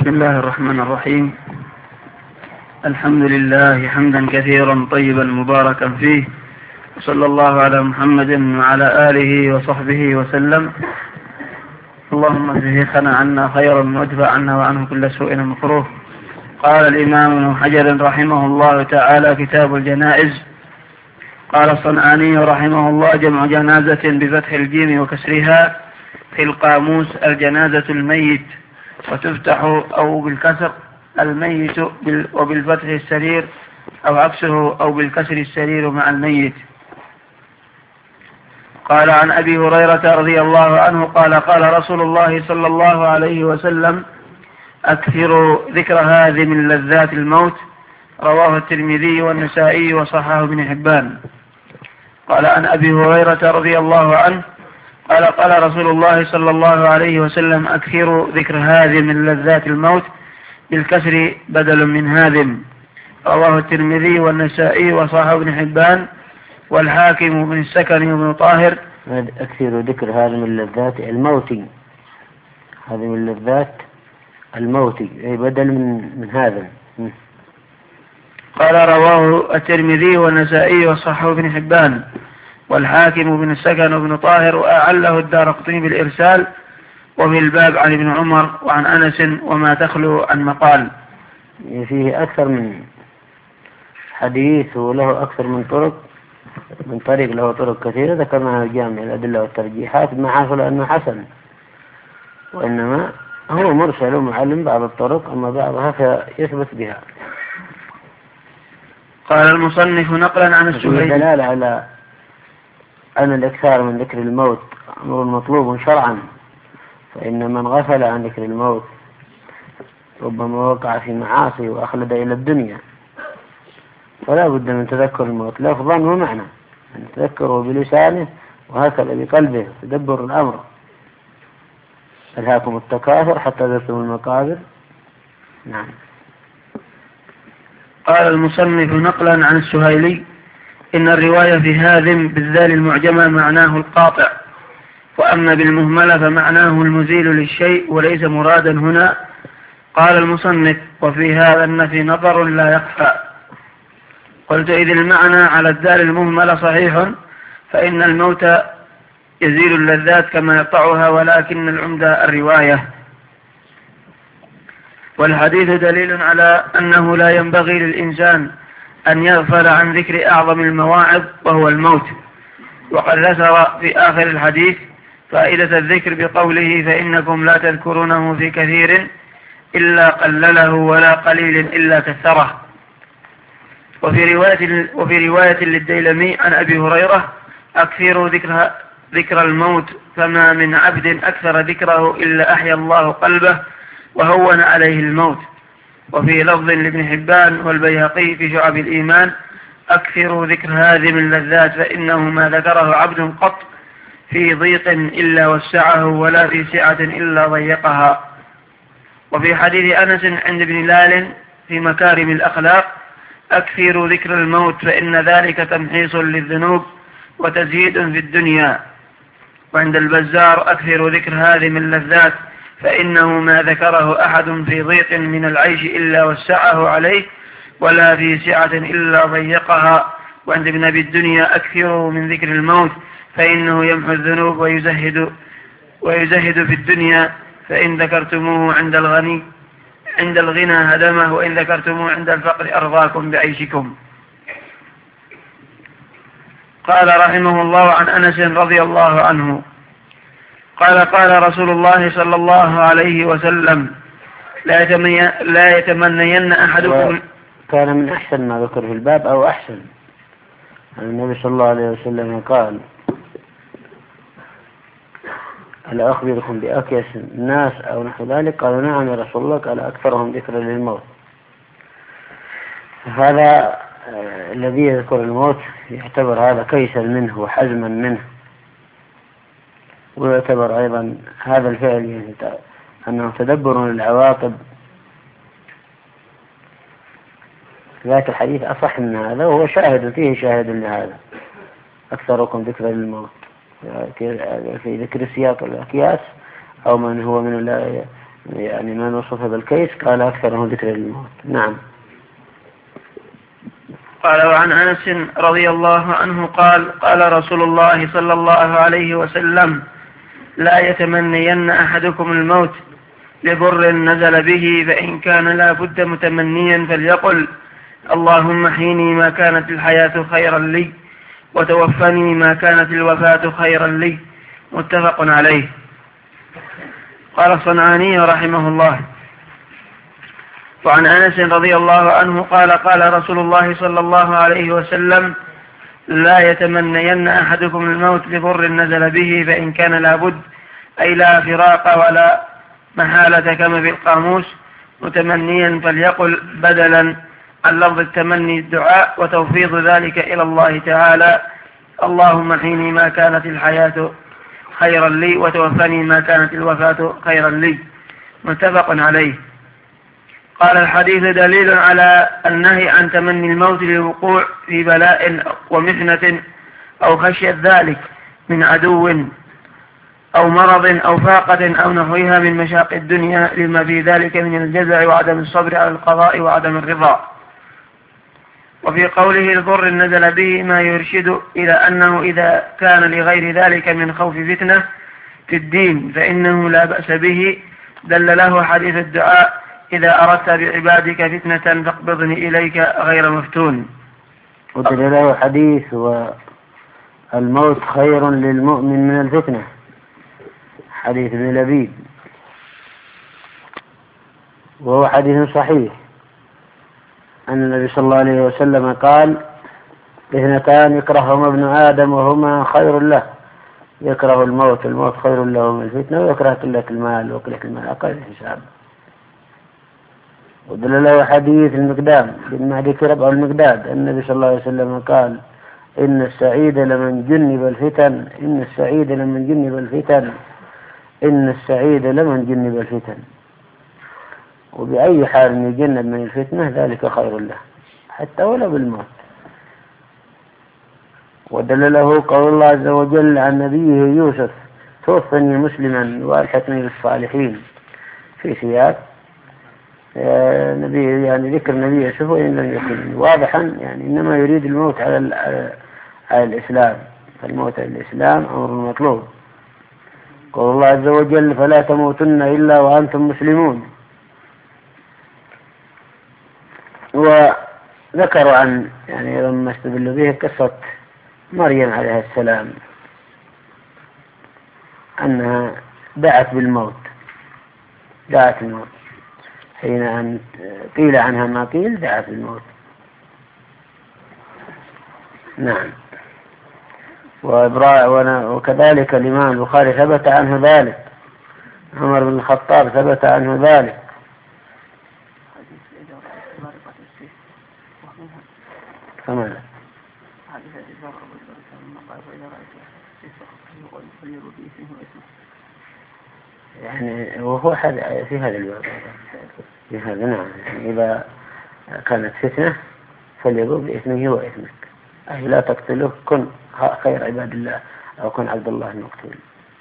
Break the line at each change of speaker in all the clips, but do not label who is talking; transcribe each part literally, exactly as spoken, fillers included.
بسم الله الرحمن الرحيم. الحمد لله حمدا كثيرا طيبا مباركا فيه، وصلى الله على محمد وعلى آله وصحبه وسلم. اللهم اجزه شيخنا عنا خيرا وادفع عنا وعنه كل سوء مكروه. قال الإمام ابن حجر رحمه الله تعالى: كتاب الجنائز. قال الصنعاني رحمه الله: جمع جنازة بفتح الجيم وكسرها في القاموس الجنازة الميت، وتفتح أو بالكسر الميت وبالفتح السرير أو عكسه أو بالكسر السرير مع الميت. قال عن أبي هريرة رضي الله عنه قال: قال رسول الله صلى الله عليه وسلم: أكثروا ذكر هذه من لذات الموت. رواه الترمذي والنسائي وصححه ابن حبان. قال عن أبي هريرة رضي الله عنه قال: قال رسول الله صلى الله عليه وسلم: أكثروا ذكر هذه من لذات الموت، بالكسر بدل من هاذم. رواه الترمذي والنسائي وصححه ابن حبان والحاكم بن السكن وابن طاهر.
أكثروا ذكر هذه من لذات الموت، هذه من لذات الموت أي بدل من من هذا.
قال: رواه الترمذي والنسائي وصححه ابن حبان والحاكم بن السكن وابن طاهر، وأعله الدارقطني بالإرسال. وفي الباب عن ابن عمر وعن أنس وما تخلو عن مقال.
فيه أكثر من حديث وله أكثر من طرق، من طريق له طرق كثيرة ذكرناها في جامع الأدلة والترجيحات، مع عارف أنه حسن، وإنما هو مرسل ومعلم بعض الطرق، أما بعضها فيثبت بها.
قال المصنف نقلا عن السهيلي:
دلالة على أن الإكثار من ذكر الموت أمر مطلوب شرعا، فإن من غفل عن ذكر الموت ربما وقع في معاصي وأخلد إلى الدنيا، فلا بد من تذكر الموت لفظا ومعنى، أن تذكره بلسانه وهكذا بقلبه، تدبر الأمر. ألهاكم التكاثر حتى زرتم المقابر. نعم.
قال المصنف نقلا عن السهيلي: إن الرواية في هاذم بالذال المعجمة معناه القاطع، وأما بالمهملة فمعناه المزيل للشيء وليس مرادا هنا. قال المصنف: وفي هذا النفي نظر لا يخفى. قلت: إذ المعنى على الذال المهملة صحيح، فإن الموت يزيل اللذات كما يقطعها، ولكن العمدة الرواية. والحديث دليل على أنه لا ينبغي للإنسان أن يغفل عن ذكر أعظم المواعظ وهو الموت. وقد ذكر في آخر الحديث فائدة الذكر بقوله: فإنكم لا تذكرونه في كثير إلا قلله ولا قليل إلا كثره. وفي رواية, وفي رواية للديلمي عن أبي هريرة: أكثروا ذكر, ذكر الموت، فما من عبد أكثر ذكره إلا أحيا الله قلبه وهون عليه الموت. وفي لفظ لابن حبان والبيهقي في شعب الإيمان: أكثروا ذكر هذه من لذات، فإنه ما ذكره عبد قط في ضيق إلا وسعه، ولا في سعة إلا ضيقها. وفي حديث أنس عند ابن لال في مكارم الأخلاق: أكثروا ذكر الموت، فإن ذلك تمحيص للذنوب وتزهيد في الدنيا. وعند البزار: أكثروا ذكر هذه من لذات، فإنه ما ذكره أحد في ضيق من العيش إلا وسعه عليه، ولا في سعة إلا ضيقها. وعند ابن أبي الدنيا: أكثروا من ذكر الموت، فإنه يمحو الذنوب ويزهد, ويزهد في الدنيا، فإن ذكرتموه عند الغني عند الغنى هدمه، وإن ذكرتموه عند الفقر أرضاكم بعيشكم. قال رحمه الله عن أنس رضي الله عنه قال: قال رسول الله صلى الله عليه وسلم: لا يتمنين أحدكم.
كان من أحسن ما ذكر في الباب أو أحسن النبي صلى الله عليه وسلم قال: ألا أخبركم بأكيس الناس أو نحو ذلك؟ قالوا: نعم يا رسول الله. قال: أكثرهم ذكرا للموت. هذا الذي يذكر الموت يعتبر هذا كيسا منه وحزما منه، ويعتبر أيضا هذا الفعل يعني أنه تدبر للعواقب. ذاك الحديث أصح من هذا، وهو شاهد فيه شاهد لهذا: أكثركم ذكرا للموت، في ذكر السياق الأكياس أو من هو من يعني من وصف بالكيس قال أكثره ذكر الموت. نعم.
قال وعن أنس رضي الله عنه قال قال رسول الله صلى الله عليه وسلم لا يتمنين أحدكم الموت لبر نزل به، فإن كان لا بد متمنيا فليقل اللهم حيني ما كانت الحياة خيرا لي وتوفني ما كانت الوفاة خيرا لي. متفق عليه. قال الصنعاني رحمه الله وعن أنس رضي الله عنه قال قال رسول الله صلى الله عليه وسلم لا يتمنين أحدكم الموت لضر نزل به، فإن كان لابد أي لا فراق ولا محالة كما في القاموس متمنيا فليقل بدلا عن لفظ التمني الدعاء وتوفيض ذلك إلى الله تعالى اللهم حيني ما كانت الحياة خيرا لي وتوفني ما كانت الوفاة خيرا لي. متفق عليه. قال الحديث دليل على النهي عن تمني الموت للوقوع في بلاء ومحنة أو خشية ذلك من عدو أو مرض أو فاقة أو نحوها من مشاق الدنيا لما في ذلك من الجزع وعدم الصبر على القضاء وعدم الرضا. وفي قوله الضر نزل به ما يرشد إلى أنه إذا كان لغير ذلك من خوف فتنة في الدين فإنه لا بأس به. دل له حديث الدعاء إذا أردت بعبادك فتنة فاقبضني إليك غير مفتون.
ودل له حديث والموت خير للمؤمن من الفتنة، حديث ابن لبيد، وهو حديث صحيح أن النبي صلى الله عليه وسلم قال اثنتان يكرههما ابن آدم وهما خير له، يكره الموت، الموت خير له من الفتنة، ويكره قلة المال وقلة المال أقل الحساب. ودل له حديث المقدام بن معدي كرب أو المقداد النبي صلى الله عليه وسلم قال إن السعيد لمن جنب الفتن إن السعيد لمن جنب الفتن إن السعيد لمن جنب الفتن. وبأي حال يجنب من الفتنة ذلك خير له حتى ولا بالموت. ودل له قول الله عز وجل عن نبيه يوسف توفني مسلما والحقني بالصالحين في سياق نبي، يعني ذكر نبي يوسف وإن لم يكن واضحا، يعني إنما يريد الموت على على الإسلام، فالموت على الإسلام أمر مطلوب. قول الله عز وجل فلا تموتن إلا وأنتم مسلمون. وذكروا عن يعني لما استدلوا به قصة مريم عليه السلام أنها دعت بالموت، دعت الموت حين أن قيل عنها ما قيل دعت بالموت. نعم. وكذلك الإمام البخاري ثبت عنه ذلك، عمر بن الخطاب ثبت عنه ذلك. كمان يعني وهو في هذا الوقت في هذا نعم، يعني إذا كانت فتنة فليقول بإثمه وإثمك، أي لا تقتله، كن خير عباد الله أو كن عبد الله المقتول.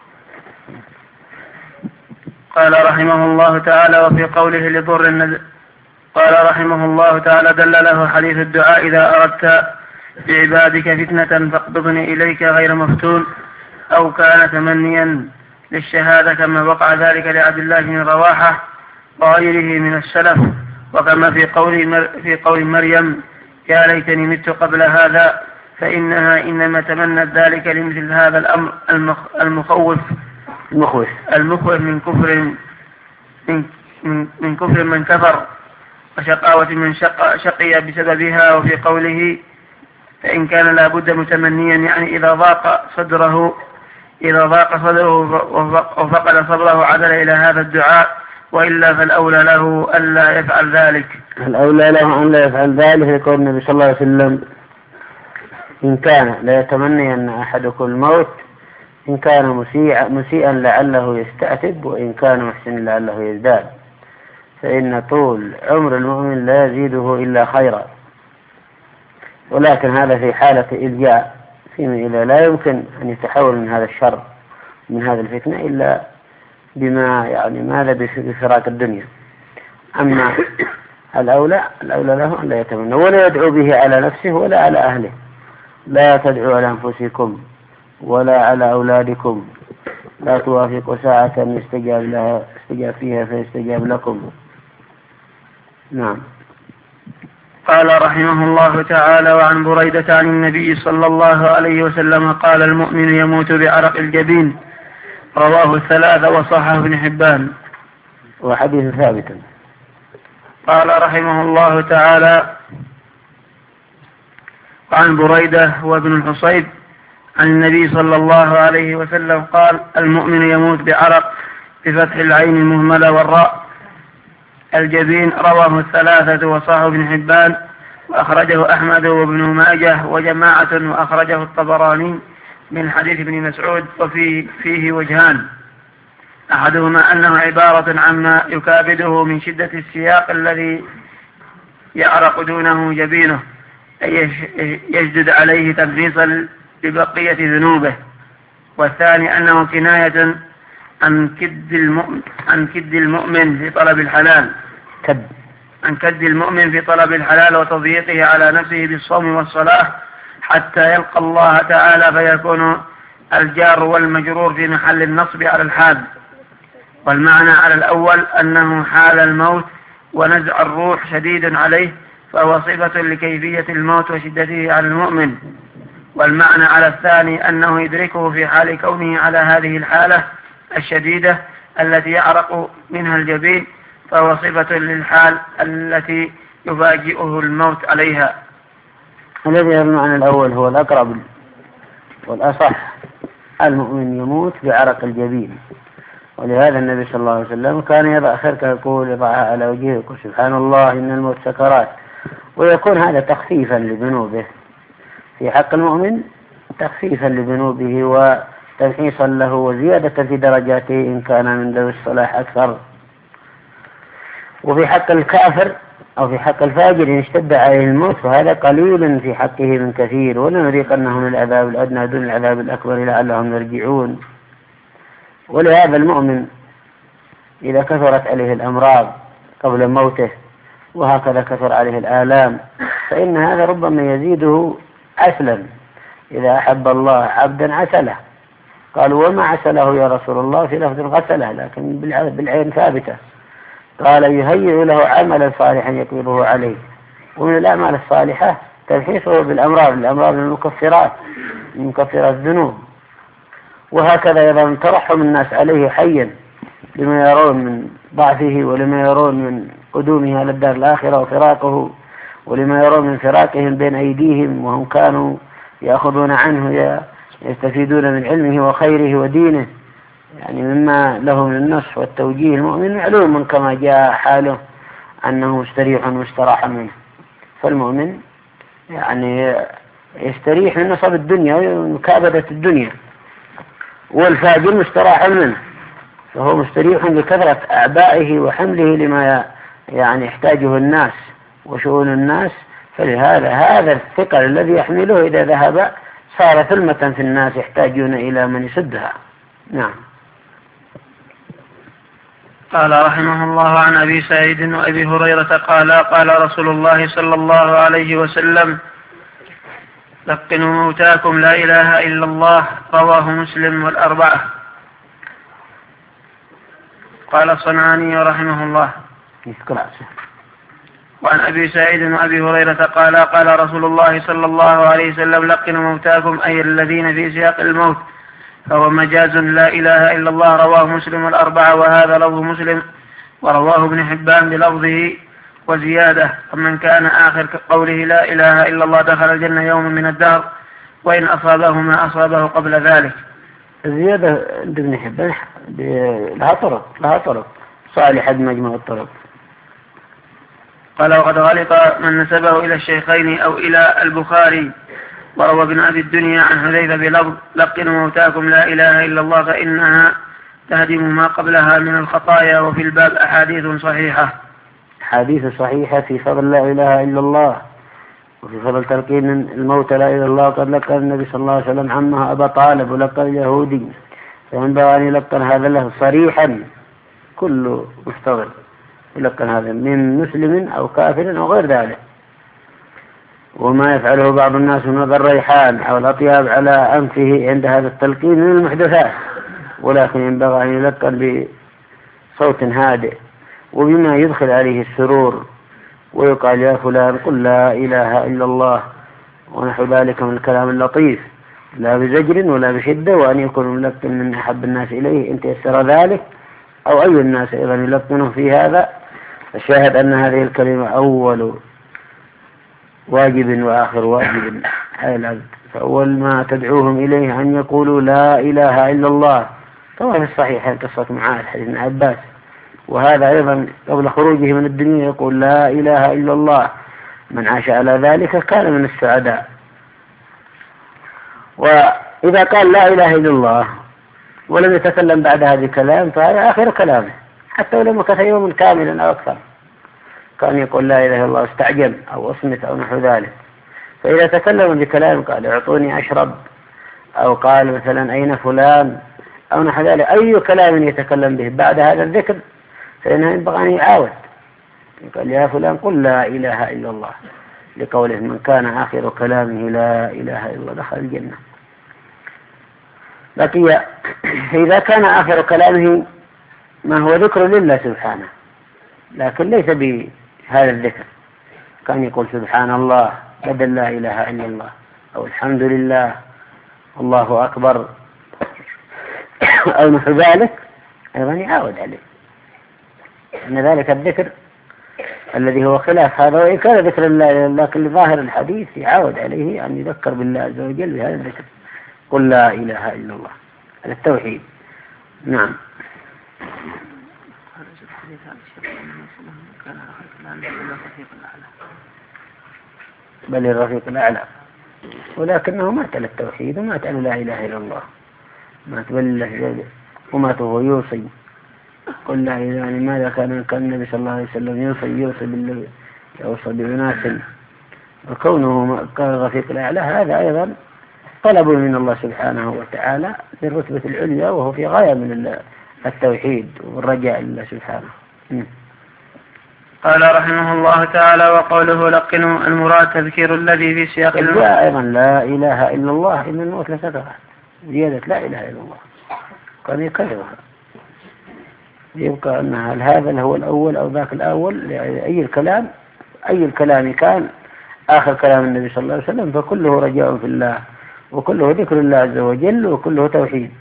قال رحمه الله تعالى وفي قوله لضر النزل قال رحمه الله تعالى دل له حديث الدعاء إذا أردت بعبادك فتنة فاقبضني إليك غير مفتون، أو كان تمنيا للشهادة كما وقع ذلك لعبد الله بن رواحة وغيره من السلف، وكما في قول, مر في قول مريم يا ليتني مت قبل هذا، فإنها إنما تمنت ذلك لمثل هذا الأمر المخ المخوف
المخوف
المخوف من كفر من, من, من كفر من كفر وشقاوة من شق شقي بسببها. وفي قوله فإن كان لابد متمنيا يعني إذا ضاق صدره إذا ضاق صدره وفقد صبره عدل إلى هذا الدعاء، وإلا فالأولى له ألا يفعل ذلك.
الأولى له أن لا يفعل ذلك يقول النبي صلى الله عليه وسلم إن كان لا يتمني أن أحدكم الموت إن كان مسيئا, مسيئا لعله يستأتب، وإن كان محسنا لعله يزداد، فإن طول عمر المؤمن لا يزيده إلا خيرا. ولكن هذا في حالة إلجاء، فيما إذا لا يمكن أن يتحول من هذا الشر من هذه الفتنة إلا بما يعني ماذا بفراق الدنيا. أما الأولى الأولى له أن لا يتمنى ولا يدعو به على نفسه ولا على أهله. لا تدعوا على أنفسكم ولا على أولادكم، لا توافقوا ساعة يستجاب لها استجاب فيها فيستجاب لكم. نعم.
قال رحمه الله تعالى: وعن بريدة عن النبي صلى الله عليه وسلم قال: المؤمن يموت بعرق الجبين. رواه الثلاثة وصححه ابن حبان.
وحديث ثابت.
قال رحمه الله تعالى: وعن بريدة وابن الحصيب عن النبي صلى الله عليه وسلم قال: المؤمن يموت بعرق بفتح العين المهملة والراء الجبين. رواه الثلاثة وصححه ابن حبان وأخرجه أحمد وابن ماجه وجماعة، وأخرجه الطبراني من حديث ابن مسعود، وفيه فيه وجهان: أحدهما أنه عبارة عما يكابده من شدة السياق الذي يعرق دونه جبينه، أي يشدد عليه تنفيصا ببقية ذنوبه. والثاني أنه كناية عن كد المؤمن, عن كد المؤمن في طلب الحلال
كد
عن كد المؤمن في طلب الحلال وتضييقه على نفسه بالصوم والصلاة حتى يلقى الله تعالى، فيكون الجار والمجرور في محل النصب على الحال. والمعنى على الأول أنه حال الموت ونزع الروح شديد عليه، فهو صفة لكيفية الموت وشدته على المؤمن. والمعنى على الثاني أنه يدركه في حال كونه على هذه الحالة الشديدة التي يعرق منها الجبين، فهو صفة للحال التي يفاجئه الموت عليها.
الذي المعنى الأول هو الأقرب والأصح. المؤمن يموت بعرق الجبين، ولهذا النبي صلى الله عليه وسلم كان يضع خرقه يقول يضعها على وجهه يقول: سبحان الله إن الموت سكرات. ويكون هذا تخفيفا لذنوبه في حق المؤمن، تخفيفا لذنوبه وتنحيصا له وزيادة في درجاته إن كان من ذوي الصلاح أكثر. وفي حق الكافر أو في حق الفاجر إن اشتد عليه الموت فهذا قليل في حقه من كثير، ولنذيقنهم العذاب الأدنى دون العذاب الأكبر لعلهم يرجعون. ولهذا المؤمن إذا كثرت عليه الأمراض قبل موته وهكذا كثر عليه الآلام فإن هذا ربما يزيده عسلا. إذا أحب الله عبدا عسله. قالوا: وما عسله يا رسول الله؟ في لفظ غسله، لكن بالعين ثابتة. قال: يهيئ له عملا صالحا يقبله عليه. ومن الأعمال الصالحة تنحيصه بالأمراض الأمراض المكفرات من مكفرات الذنوب. وهكذا أيضا ترحم الناس عليه حيا لما يرون من ضعفه ولما يرون من قدومه على الدار الآخرة وفراقه، ولما يرون من فراقهم بين أيديهم وهم كانوا يأخذون عنه يستفيدون من علمه وخيره ودينه، يعني مما له من النصح والتوجيه. المؤمن معلوم من كما جاء حاله أنه مستريح مستراح منه. فالمؤمن يعني يستريح من نصب الدنيا ومكابدة الدنيا، والفاجر مستراح منه، فهو مستريح لكثرة أعبائه وحمله لما يعني يحتاجه الناس وشؤون الناس. فلهذا هذا الثقل الذي يحمله إذا ذهب صار ثلمة في الناس يحتاجون إلى من يسدها. نعم.
قال رحمه الله: عن أبي سعيد وأبي هريرة قال: قال رسول الله صلى الله عليه وسلم: لقنوا موتاكم لا إله إلا الله. رواه مسلم والأربعة. قال الصنعاني رحمه الله: وعن أبي سعيد وأبي هريرة قال: قال رسول الله صلى الله عليه وسلم: لقنوا موتاكم، أي الذين في سياق الموت، فهو مجاز لا إله إلا الله. رواه مسلم والأربعة، وهذا لفظ مسلم، ورواه ابن حبان بلفظه وزيادة: ومن كان آخر قوله لا إله إلا الله دخل الجنة يوم من الدهر وإن أصابه ما أصابه قبل ذلك.
الزيادة عند ابن حبان لها طرق لها طرق صالحة بمجموع الطرق.
قال: وقد غلط من نسبه إلى الشيخين أو إلى البخاري. وروى ابن أبي الدنيا عن حذيفة بلفظ: لقنوا موتاكم لا إله إلا الله فإنها تهدم ما قبلها من الخطايا. وفي الباب أحاديث صحيحة
حديث صحيحة في فضل لا إله إلا الله، وفي فضل تلقين الموت لا إله إلا الله. قد لقى النبي صلى الله عليه وسلم عمها أبا طالب ولقى اليهودي فينبغي أن يلقن هذا له صريحا، كل محتضر يلقن هذا من مسلم أو كافر أو غير ذلك. وما يفعله بعض الناس من وضع الريحان أو الأطياب على أنفه عند هذا التلقين من المحدثات، ولكن ينبغي أن يلقن بصوت هادئ وبما يدخل عليه السرور، ويقال يا فلان قل لا إله إلا الله ونحو ذلك من الكلام اللطيف، لا بزجر ولا بشدة، وأن يكون ملقن من أحب الناس إليه إن تيسر ذلك، أو أي الناس أيضا يلقنه في هذا. الشاهد أن هذه الكلمة أول واجب وآخر واجب على العبد، فأول ما تدعوهم إليه أن يقولوا لا إله إلا الله، كما في الصحيح قصة معاذ حديث ابن عباس، وهذا أيضا قبل خروجه من الدنيا يقول لا إله إلا الله، من عاش على ذلك كان من السعداء. وإذا قال لا إله إلا الله ولم يتكلم بعد هذه الكلام فهذا آخر كلامه، حتى ولو مكث يوم كاملا أو أكثر كان يقول لا إله إلا الله استعجل أو أصمت أو نحو ذلك. فإذا تكلم بكلام قال اعطوني أشرب، أو قال مثلا أين فلان أو نحو ذلك، أي كلام يتكلم به بعد هذا الذكر فإنه ينبغي أن يعاود، قال يا فلان قل لا إله إلا الله، لقوله من كان آخر كلامه لا إله إلا الله دخل الجنة. لكن إذا كان آخر كلامه ما هو ذكر لله سبحانه لكن ليس بهذا الذكر، كان يقول سبحان الله بدل لا إله إلا الله، أو الحمد لله الله أكبر أو نحو ذلك، أيضا يعاود عليه أن ذلك الذكر الذي هو خلاف هذا، وإن كان ذكر الله لكن لظاهر الحديث يعاود عليه أن يذكر بالله عز وجل بهذا الذكر، قل لا إله إلا الله، هذا التوحيد. نعم. بل الرفيق الأعلى، ولكنه مات على التوحيد ومات على لا إله إلا الله، مات بل ومات وهو يوصي قل لا إله. يعني ماذا كان كان النبي صلى الله عليه وسلم يوصي يوصي بالله يوصي بأناس، وكونه كان الرفيق الأعلى هذا أيضا طلب من الله سبحانه وتعالى للرتبة العليا، وهو في غاية من التوحيد والرجاء لله سبحانه.
قال رحمه الله تعالى وقوله لقنوا المراد تذكير الذي في سياق الموت.
أيضا لا إله إلا الله إن الموت لسكرات، زيادة لا إله إلا الله كان يكررها، يبقى أن هل هذا هو الأول أو ذاك الأول، أي الكلام أي الكلام كان آخر كلام النبي صلى الله عليه وسلم فكله رجاء في الله، وكله ذكر الله عز وجل، وكله توحيد.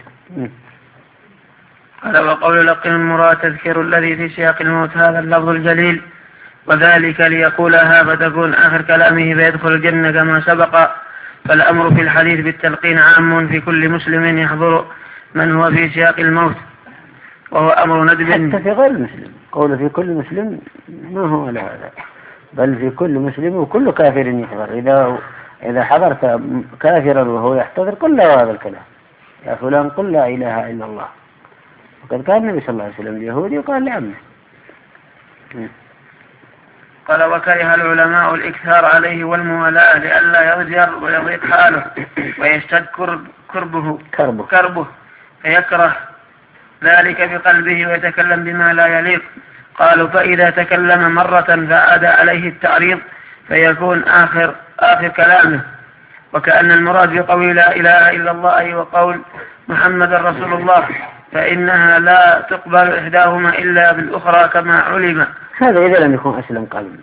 قال وقول لقن المراد تذكير الذي في سياق الموت هذا اللفظ الجليل، وذلك ليقولها فتكون آخر كلامه فيدخل الجنة كما سبق. فالأمر في الحديث بالتلقين عام في كل مسلم يحضر من هو في سياق الموت، وهو أمر ندب
حتى في غير مسلم، قول في كل مسلم ما هو لهذا، بل في كل مسلم وكل كافر يحضر. إذا إذا حضرت كافرا وهو يحتضر قل له هذا الكلام، يا فلان قل لا إله إلا الله. وقد كان النبي صلى الله عليه وسلم اليهودي وقال لعمه.
قال وكره العلماء الإكثار عليه والموالاة لئلا يضجر ويضيق حاله ويشتد كربه
كربه,
كربه فيكره ذلك بقلبه ويتكلم بما لا يليق. قالوا فإذا تكلم مرة فأدى عليه التعريض فيكون آخر آخر كلامه، وكأن المراد بقول لا إله إلا الله وقول محمد رسول الله فإنها لا تقبل إحداهما إلا بالأخرى كما علم.
هذا إذا لم يكن أسلم قلب.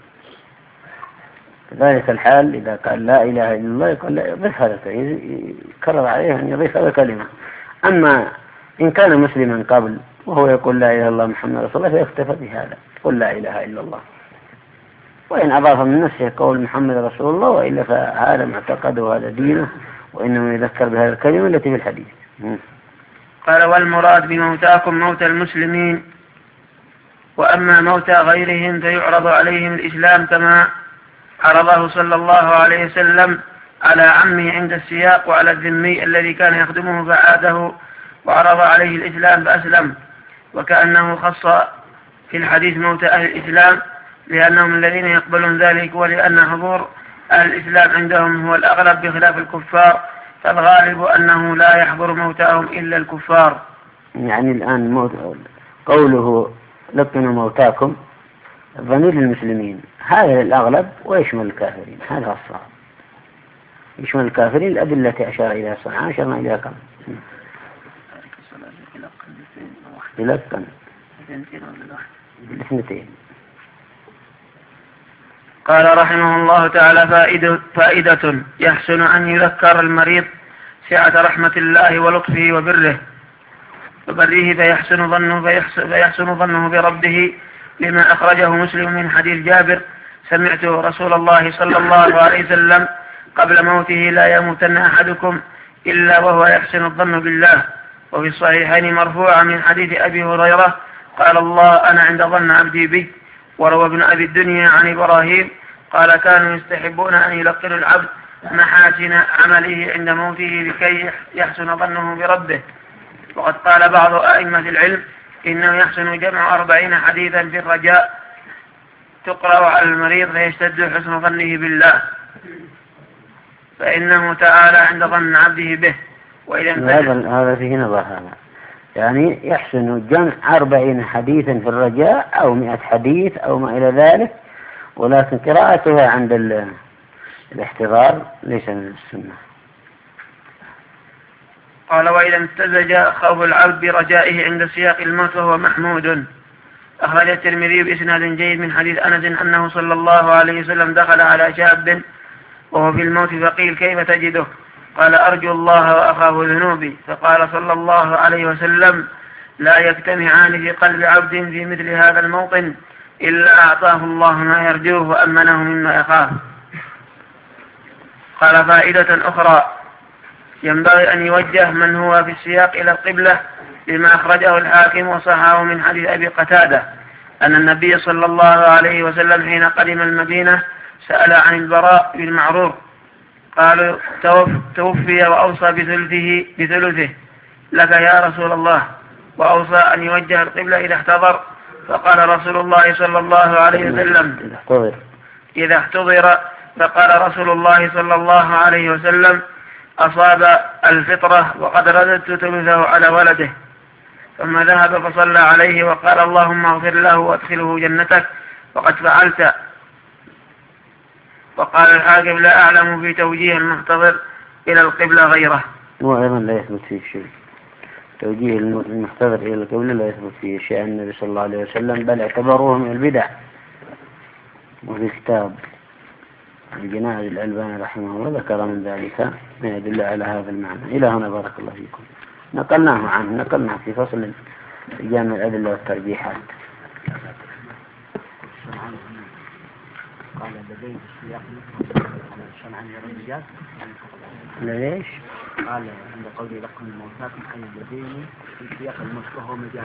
ذلك الحال إذا قال لا إله إلا الله يقول يضيف هذا، يكرر عليه أن يضيف هذا كلمة. أما إن كان مسلما قبل وهو يقول لا إله إلا الله محمد رسول الله فيكتفى بهذا، يقول لا إله إلا الله، وإن أضاف من نفسه قول محمد رسول الله وإلا فهذا معتقده وهذا دينه، وإنه يذكر بهذه الكلمة التي في الحديث.
قال والمراد بموتاكم موت المسلمين، وأما موتى غيرهم فيعرض عليهم الإسلام كما عرضه صلى الله عليه وسلم على عمه عند السياق، وعلى الذمي الذي كان يخدمه فعاده وعرض عليه الإسلام فأسلم. وكأنه خص في الحديث موت أهل الإسلام لأنهم الذين يقبلون ذلك، ولأن حضور أهل الإسلام عندهم هو الأغلب بخلاف الكفار، فالغالب أنه لا يحضر موتاهم إلا الكفار.
يعني الآن موت قوله لقنوا موتاكم ضمير المسلمين هذا الأغلب ويشمل الكافرين، هذا الصواب، يشمل الكافرين. الأدلة التي أشار إليها صنعاء أشرنا إليها كم يلقن الاثنتين.
قال رحمه الله تعالى: فائدة, فائدة يحسن أن يذكر المريض سعة رحمة الله ولطفه وبره وبره فيحسن ظنه, فيحسن, فيحسن ظنه بربه، لما أخرجه مسلم من حديث جابر: سمعت رسول الله صلى الله عليه وسلم قبل موته: لا يموتن أحدكم إلا وهو يحسن الظن بالله. وفي الصحيحين مرفوعا من حديث أبي هريرة قال: الله أنا عند ظن عبدي بي. وروى ابن أبي الدنيا عن إبراهيم قال: كانوا يستحبون أن يلقنوا العبد محاسن عمله عند موته لكي يحسن ظنه بربه. وقد قال بعض أئمة العلم إنه يحسن جمع أربعين حديثا في الرجاء تقرأ على المريض فيشتد حسن ظنه بالله، فإنه تعالى عند ظن عبده به.
هذا هذا فيه نظر، هذا يعني يحسن جمع أربعين حديثا في الرجاء أو مئة حديث أو ما إلى ذلك، ولكن قراءتها عند الاحتضار ليس من السنة.
قال: وإذا امتزج خوف العبد برجائه عند سياق الموت وهو محمود. أخرج الترمذي بإسناد جيد من حديث أنس أنه صلى الله عليه وسلم دخل على شاب وهو في الموت فقيل: كيف تجده؟ قال: أرجو الله وأخاف ذنوبي. فقال صلى الله عليه وسلم: لا يجتمعان في قلب عبد في مثل هذا الموطن إلا أعطاه الله ما يرجوه وأمنه مما يخاف. قال: فائدة أخرى: ينبغي أن يوجه من هو في السياق إلى القبلة، لما أخرجه الحاكم وصححه من حديث أبي قتادة أن النبي صلى الله عليه وسلم حين قدم المدينة سأل عن البراء بن معرور، قالوا: توفي وأوصى بثلثه, بثلثه لك يا رسول الله، وأوصى أن يوجه القبلة إذا احتضر. فقال رسول الله صلى الله عليه وسلم: إذا احتضر. فقال رسول الله صلى الله عليه وسلم: أصاب الفطرة وقد رددت ثلثه على ولده. ثم ذهب فصلى عليه وقال: اللهم اغفر له وادخله جنتك وقد فعلت. وقال الحاكم: لا أعلم في توجيه المحتضر إلى القبلة غيره.
وأيضا لا يثبت فيه شيء، توجيه المحتضر إلى القبلة لا يثبت فيه شيء عن النبي صلى الله عليه وسلم، بل اعتبروه من البدع. وفي كتاب الجنائز الألباني رحمه الله ذكر من ذلك ما يدل على هذا المعنى. إلى هنا بارك الله فيكم. نقلناه عنه نقلناه في فصل جامع الأدلة والترجيحات.
قال لديه السياق شرعا للرجال.
ليش؟
قال عند قوله لكم الموتاكم أي لديه في سياق الموت وهو مجاز،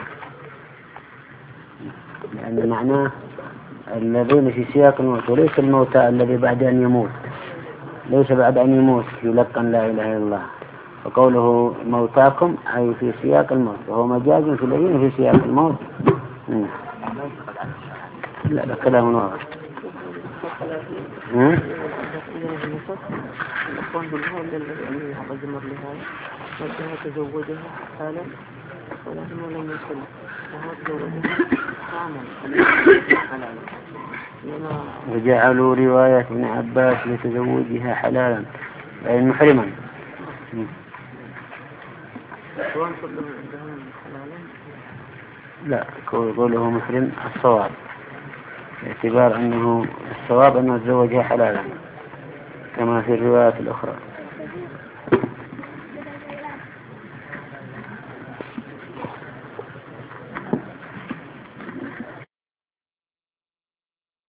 لأن معناه الذين في سياق الموت وليس الموتى الذي بعد أن يموت، ليس بعد أن يموت يلقن لا إله إلا الله. وقوله موتاكم أي في سياق الموت وهو مجاز في الذين في سياق الموت. لا ده كلام واضح.
تزوجها حالا ولكنه لم يصل وهو تزوجها حلالا.
وجعلوا رواية ابن عباس لتزوجها حلالا أي محرما. لا قوله محرم الصواب، باعتبار أنه الصواب أنه تزوجها حلالا كما في الروايات الأخرى.